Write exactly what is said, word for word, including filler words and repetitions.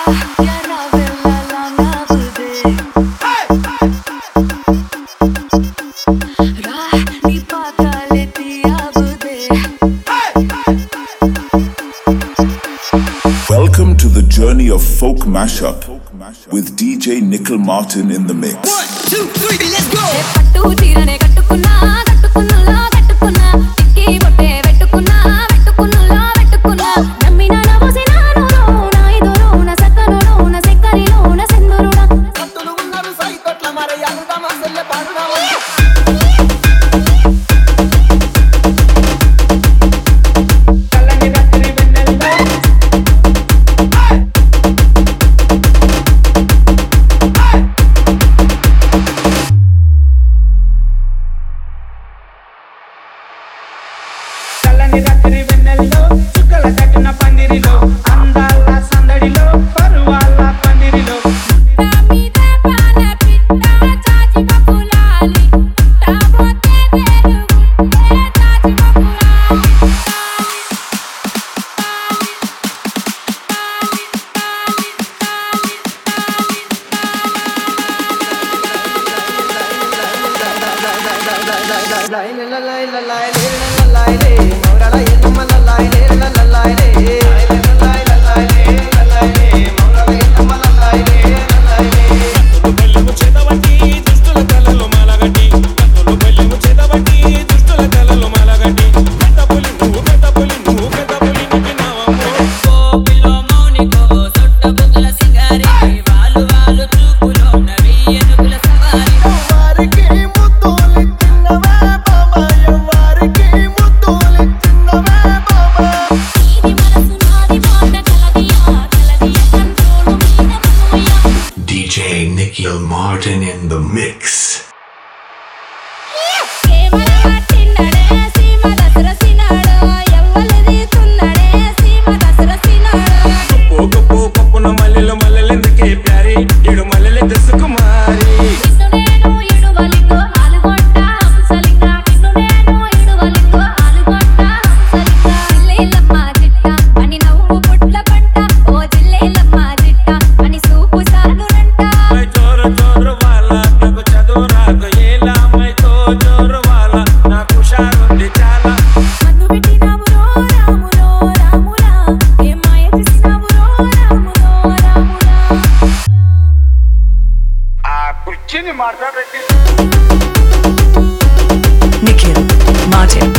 Welcome to the journey of folk mashup with D J Nickel Martin in the mix. One, two, three, let's go! రాత్రి వెన్నెల్లో చుక్కల కట్టిన పందిరిలో అందాల సందడిలో పరువాల పందిరిలో D J Nickel Martin in the mix. Nickel Martin.